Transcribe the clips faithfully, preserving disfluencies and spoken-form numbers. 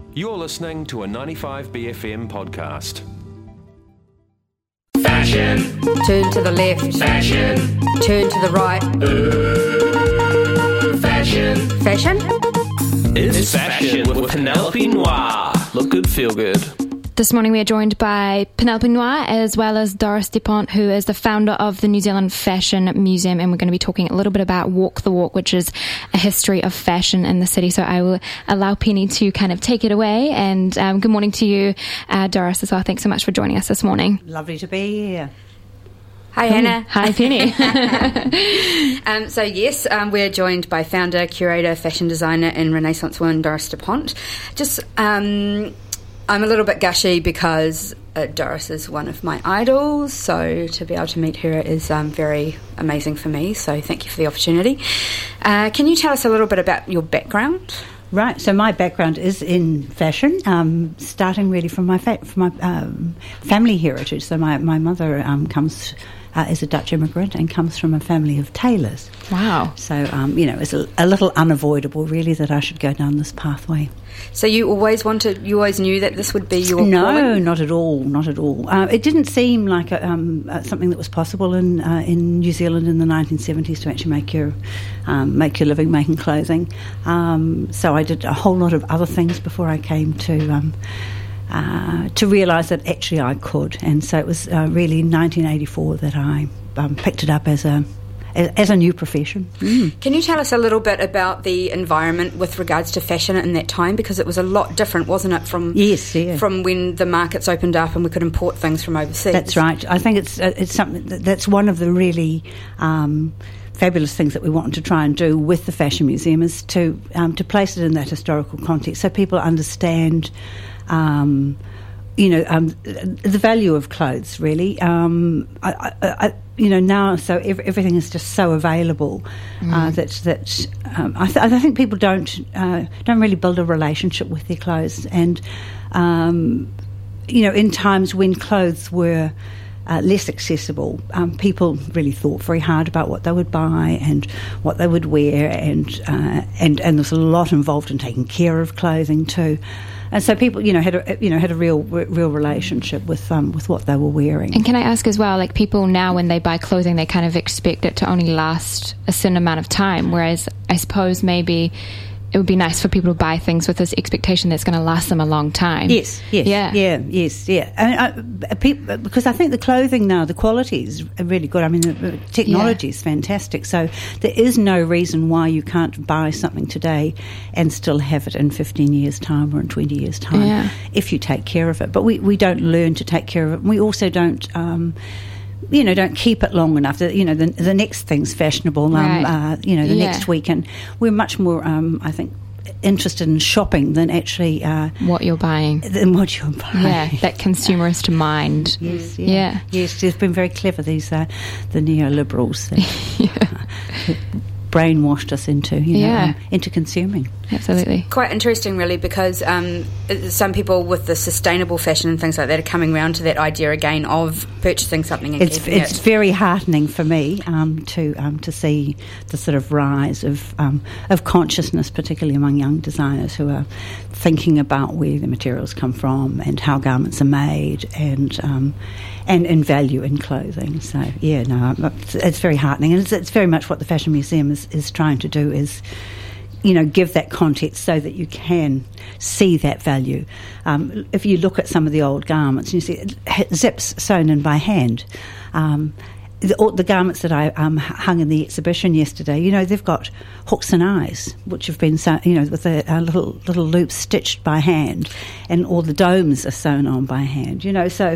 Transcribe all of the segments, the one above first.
You're listening to a ninety-five B F M podcast. Fashion. Turn to the left. Fashion. Turn to the right. Ooh, fashion. Fashion? It's, it's fashion, fashion with Penelope Noir. Look good, feel good. This morning we are joined by Penelope Noir as well as Doris Dupont, who is the founder of the New Zealand Fashion Museum, and we're going to be talking a little bit about Walk the Walk, which is a history of fashion in the city. So I will allow Penny to kind of take it away, and um, good morning to you, uh, Doris, as well. Thanks so much for joining us this morning. Lovely to be here. Hi, Hannah. Hi, Penny. um, so, yes, um, we're joined by founder, curator, fashion designer and Renaissance woman Doris Dupont. Just... Um, I'm a little bit gushy because uh, Doris is one of my idols, so to be able to meet her is um, very amazing for me, so thank you for the opportunity. Uh, can you tell us a little bit about your background? Right, so my background is in fashion, um, starting really from my fa- from my um, family heritage. So my, my mother um, comes... Uh, is a Dutch immigrant and comes from a family of tailors. Wow. So, um, you know, it's a, a little unavoidable, really, that I should go down this pathway. So you always wanted, you always knew that this would be your No, calling? not at all, not at all. Uh, it didn't seem like a, um, uh, something that was possible in uh, in New Zealand in the nineteen seventies to actually make your um, make your living making clothing. Um, so I did a whole lot of other things before I came to... Um, Uh, to realise that actually I could, and so it was uh, really in nineteen eighty-four that I um, picked it up as a as, as a new profession. Mm. Can you tell us a little bit about the environment with regards to fashion in that time, because it was a lot different, wasn't it, from yes, yeah. from when the markets opened up and we could import things from overseas? That's right. I think it's uh, it's something that, that's one of the really um, fabulous things that we wanted to try and do with the Fashion Museum is to um, to place it in that historical context so people understand. Um, you know, um, the value of clothes, really. Um, I, I, I, you know, now, so ev- everything is just so available mm. uh, that that um, I, th- I think people don't uh, don't really build a relationship with their clothes, and um, you know, in times when clothes were Uh, less accessible, um, people really thought very hard about what they would buy and what they would wear, and uh, and and there's a lot involved in taking care of clothing too, and so people, you know, had a you know had a real real relationship with um, with what they were wearing. And can I ask as well, like people now when they buy clothing, they kind of expect it to only last a certain amount of time, whereas I suppose maybe it would be nice for people to buy things with this expectation that's going to last them a long time. Yes, yes, yeah, yeah, yes, yeah. And I, people, because I think the clothing now, the quality is really good. I mean, the technology yeah. is fantastic. So there is no reason why you can't buy something today and still have it in fifteen years' time or in twenty years' time yeah. if you take care of it. But we, we don't learn to take care of it. We also don't... Um, you know, don't keep it long enough. The, you know, the, the next thing's fashionable. Um, right. uh, you know, the yeah. next weekend. We're much more, um, I think, interested in shopping than actually uh, what you're buying. Than what you're buying. Yeah, that consumerist mind. Yes, yeah. yeah. Yes, they've been very clever. These uh, the neoliberals. That, yeah. uh, brainwashed us into, you know, yeah. um, into consuming. Absolutely. It's quite interesting, really, because um, some people with the sustainable fashion and things like that are coming around to that idea again of purchasing something and it's keeping it's it. very heartening for me um, to um, to see the sort of rise of um, of consciousness, particularly among young designers who are thinking about where the materials come from and how garments are made, and um, and and value in clothing. So yeah, no, it's, it's very heartening, and it's, it's very much what the Fashion Museum is, is trying to do is, you know, give that context so that you can see that value. Um, if you look at some of the old garments, you see zips sewn in by hand. Um, the, all the garments that I um, hung in the exhibition yesterday, you know, they've got hooks and eyes, which have been sewn, you know, with a, a little little loops stitched by hand, and all the domes are sewn on by hand. You know, so.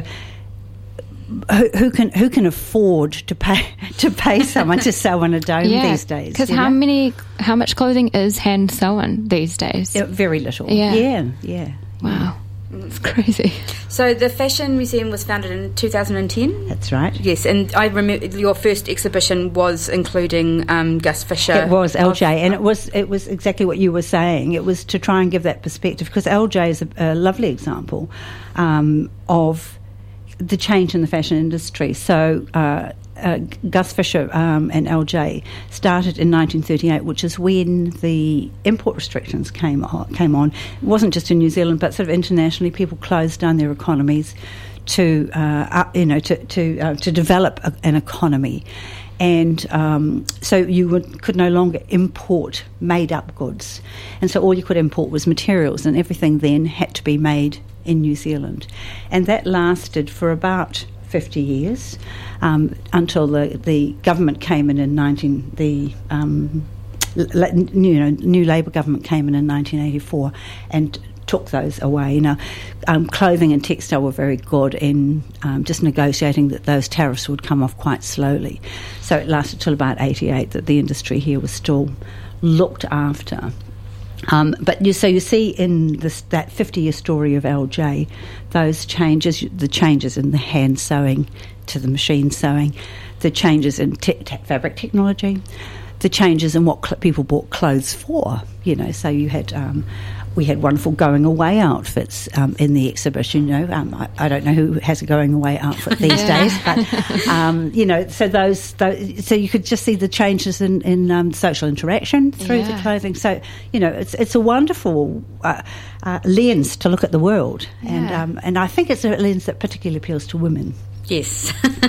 Who, who can who can afford to pay to pay someone to sew on a dome yeah, these days? Because how know? many how much clothing is hand sewn these days? Yeah, very little. Yeah, yeah, yeah. Wow, it's crazy. So the Fashion Museum was founded in two thousand ten? That's right. Yes, and I remember your first exhibition was including um, Gus Fisher. It was L J, and it was it was exactly what you were saying. It was to try and give that perspective, because L J is a, a lovely example um, of the change in the fashion industry. So uh, uh, Gus Fisher um, and L J started in nineteen thirty-eight, which is when the import restrictions came on, came on. It wasn't just in New Zealand, but sort of internationally, people closed down their economies to uh, uh, you know to to uh, to develop a, an economy. And um, so you would, could no longer import made-up goods. And so all you could import was materials, and everything then had to be made in New Zealand. And that lasted for about fifty years um, until the, the government came in in nineteen... The, um, l- you know, new Labour government came in in nineteen eighty-four and took those away. Now, um, clothing and textile were very good in um, just negotiating that those tariffs would come off quite slowly. So it lasted till about eighty-eight that the industry here was still looked after. Um, but you, so you see in this, that fifty-year story of L J, those changes, the changes in the hand sewing to the machine sewing, the changes in te- te- fabric technology, the changes in what cl- people bought clothes for. You know, so you had um, we had wonderful going away outfits um, in the exhibition. You know, um, I, I don't know who has a going away outfit these Yeah. days, but um, you know, so those, those, so you could just see the changes in, in um, social interaction through Yeah. the clothing. So you know, it's it's a wonderful uh, uh, lens to look at the world, and Yeah. um, and I think it's a lens that particularly appeals to women. Yes.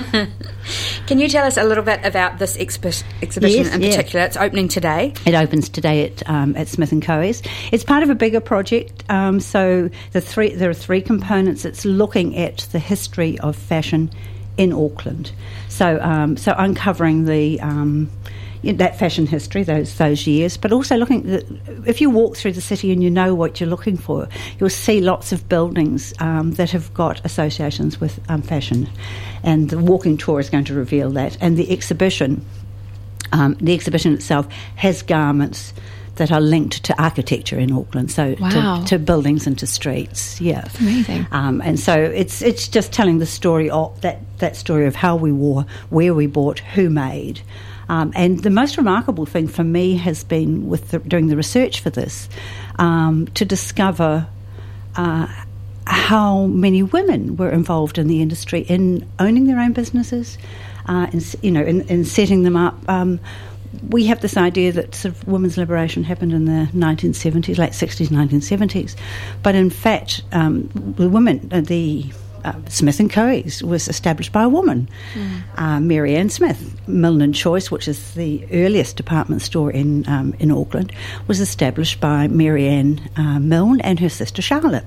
Can you tell us a little bit about this expi- exhibition Yes, in yeah. particular? It's opening today. It opens today at um, at Smith and Co's. It's part of a bigger project. Um, so the three there are three components. It's looking at the history of fashion in Auckland. So um, so uncovering the um, you know, that fashion history, those those years, but also looking at the, if you walk through the city and you know what you're looking for, you'll see lots of buildings um, that have got associations with um, fashion, and the walking tour is going to reveal that. And the exhibition, um, the exhibition itself has garments that are linked to architecture in Auckland, so Wow. to, to buildings and to streets. Yeah, That's amazing. um, and so it's it's just telling the story of that that story of how we wore, where we bought, who made. Um, and the most remarkable thing for me has been with the, doing the research for this, um, to discover uh, how many women were involved in the industry in owning their own businesses, uh, in, you know, in, in setting them up. Um, we have this idea that sort of women's liberation happened in the nineteen seventies, late sixties, nineteen seventies, but in fact, um, the women, uh, the Uh, Smith and Co's was established by a woman, mm. uh, Mary Ann Smith. Milne and Choice, which is the earliest department store in um, in Auckland, was established by Mary Ann uh, Milne and her sister Charlotte.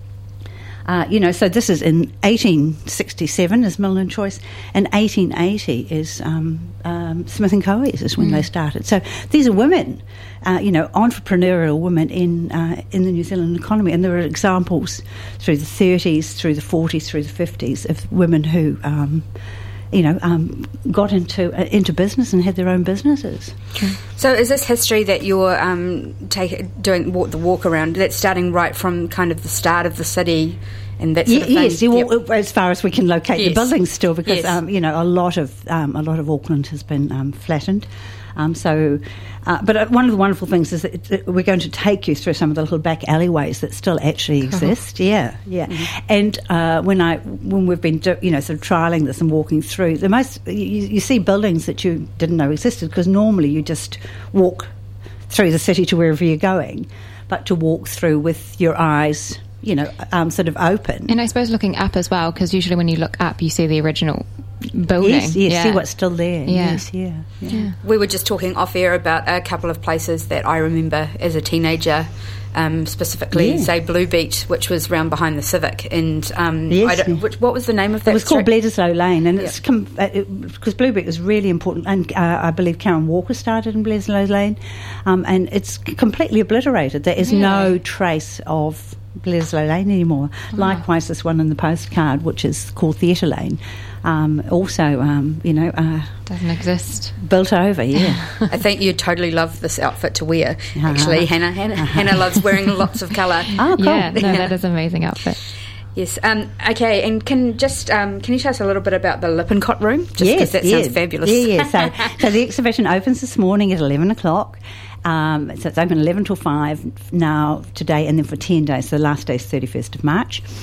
Uh, you know, so this is in eighteen sixty-seven is Milne and Choice, and eighteen eighty is um, um, Smith and Co's is when mm. they started. So these are women, uh, you know, entrepreneurial women in uh, in the New Zealand economy, and there are examples through the thirties, through the forties, through the fifties of women who, um, you know, um, got into uh, into business and had their own businesses. So is this history that you're um, take, doing walk, the walk around, that's starting right from kind of the start of the city and that sort of thing? Yes, you, Yep. well, as far as we can locate Yes. the buildings still, because Yes. um, you know a lot of um, a lot of Auckland has been um, flattened. Um, so, uh, but uh, one of the wonderful things is that, it, that we're going to take you through some of the little back alleyways that still actually exist. Yeah, yeah. Mm-hmm. And uh, when I when we've been do, you know sort of trialing this and walking through, the most you, you see buildings that you didn't know existed, because normally you just walk through the city to wherever you're going, but to walk through with your eyes, you know, um, sort of open. And I suppose looking up as well, because usually when you look up, you see the original building. Yes, yes, yeah. see what's still there. Yeah. Yes, yeah, yeah. Yeah. We were just talking off air about a couple of places that I remember as a teenager, um, specifically, Yeah. say Blue Beach, which was round behind the Civic, and um, Yes, I don't, yeah. which, what was the name of that? It was called street? Bledisloe Lane, and Yep. it's com- uh, it, because Blue Beach was really important, and uh, I believe Karen Walker started in Bledisloe Lane, um, and it's c- completely obliterated. There is no Really? trace of Bledisloe Lane anymore. Oh. Likewise, this one in the postcard, which is called Theatre Lane, um, also, um, you know, uh, Doesn't exist. built over. Yeah. I think you'd totally love this outfit to wear. Uh-huh. Actually, Hannah, Hannah, Hannah loves wearing lots of colour. Oh, cool. Yeah, no, that is an amazing outfit. Yes. Um, okay. And can just um, can you tell us a little bit about the Lippincott room? Just 'cause Yes, that yeah. sounds fabulous. Yeah, yeah. So, so the exhibition opens this morning at eleven o'clock. Um, so it's open eleven till five now today, and then for ten days. So the last day is thirty-first of March.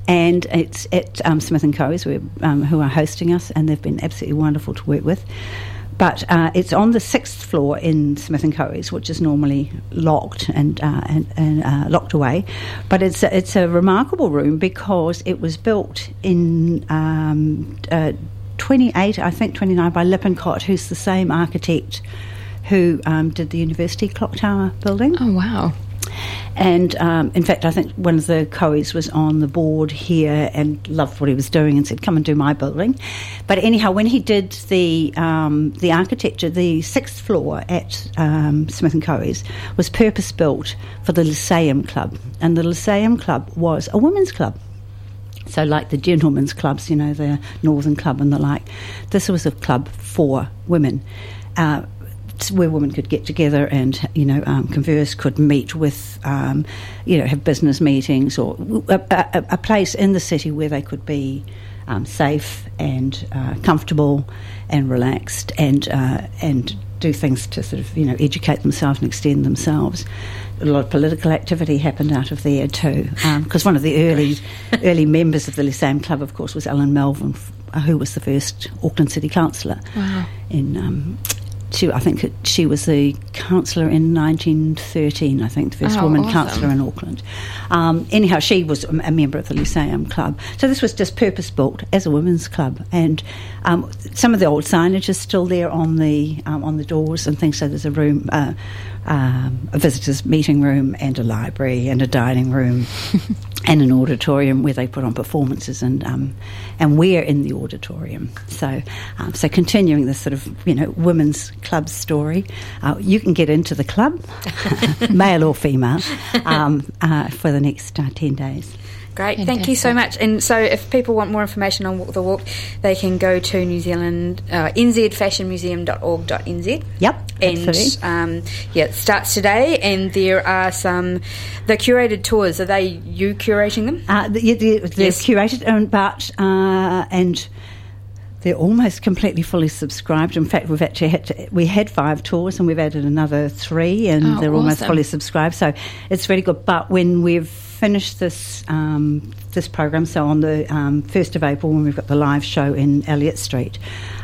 And it's at um, Smith and Co.'s, um, who are hosting us, and they've been absolutely wonderful to work with. But uh, it's on the sixth floor in Smith and Co.'s, which is normally locked and uh, and, and uh, locked away. But it's a, it's a remarkable room because it was built in um, uh, twenty-eight, I think twenty-nine, by Lippincott, who's the same architect who um, did the University Clock Tower building. Oh, wow. And um, in fact, I think one of the Coes was on the board here and loved what he was doing and said, "Come and do my building." But anyhow, when he did the um, the architecture, the sixth floor at um, Smith and Coes was purpose built for the Lyceum Club, and the Lyceum Club was a women's club. So, like the gentlemen's clubs, you know, the Northern Club and the like, this was a club for women. Uh, where women could get together and, you know, um, converse, could meet with, um, you know, have business meetings, or a, a, a place in the city where they could be um, safe and uh, comfortable and relaxed and uh, and do things to sort of, you know, educate themselves and extend themselves. A lot of political activity happened out of there too, because um, one of the early early members of the Lyceum Club, of course, was Ellen Melvin, who was the first Auckland City Councillor. Wow. in. Um, She, I think it, she was the councillor in nineteen thirteen, I think, the first oh, woman awesome. councillor in Auckland. Um, anyhow, she was a member of the Lyceum Club. So this was just purpose-built as a women's club. And um, some of the old signage is still there on the um, on the doors and things. So there's a room, uh, um, a visitors' meeting room and a library and a dining room and an auditorium where they put on performances, and um, and we're in the auditorium. So um, so continuing this sort of, you know, women's club story. Uh, you can get into the club, male or female, um, uh, for the next uh, ten days. Great, Fantastic. Thank you so much. And so if people want more information on Walk the Walk, they can go to New Zealand, uh, n z fashion museum dot org dot n z. Yep, and absolutely. um, yeah, it starts today, and there are some, the curated tours, are they you curating them? Uh, the, the, they're Yes. curated, um, but, uh, and they're almost completely fully subscribed. In fact, we've actually had to, we had five tours and we've added another three, and Oh, they're almost awesome. fully subscribed. So it's really good. But when we've finished this um, this program, so on the um, first of April, when we've got the live show in Elliott Street,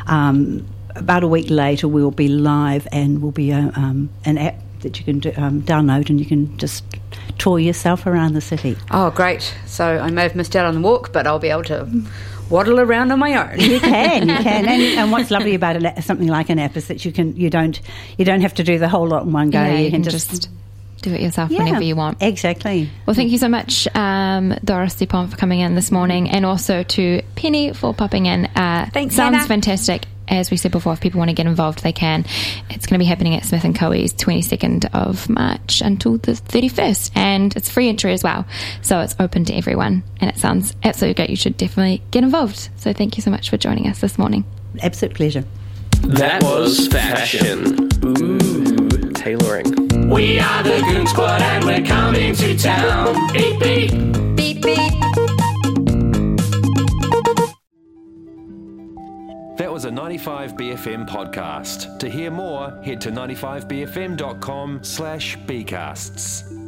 um, about a week later we'll be live, and will be a, um, an app that you can do, um, download, and you can just tour yourself around the city. Oh, great. So I may have missed out on the walk, but I'll be able to waddle around on my own. You can, you can, and, and what's lovely about an app, something like an app, is that you can, you don't, you don't have to do the whole lot in one go. Yeah, you, you can can just, just, do it yourself yeah, whenever you want. Exactly. Well, thank you so much, um, Doris Dupont, for coming in this morning, and also to Penny for popping in. Uh, Thanks, Sounds Hannah. fantastic. As we said before, if people want to get involved, they can. It's going to be happening at Smith and Co.'s twenty-second of March until the thirty-first, and it's free entry as well, so it's open to everyone, and it sounds absolutely great. You should definitely get involved. So thank you so much for joining us this morning. Absolute pleasure. That was fashion. Ooh, tailoring. We are the Goon Squad and we're coming to town. Beep, beep. Beep, beep. That was a ninety-five B F M podcast. To hear more, head to ninety-five b f m dot com slash bcasts.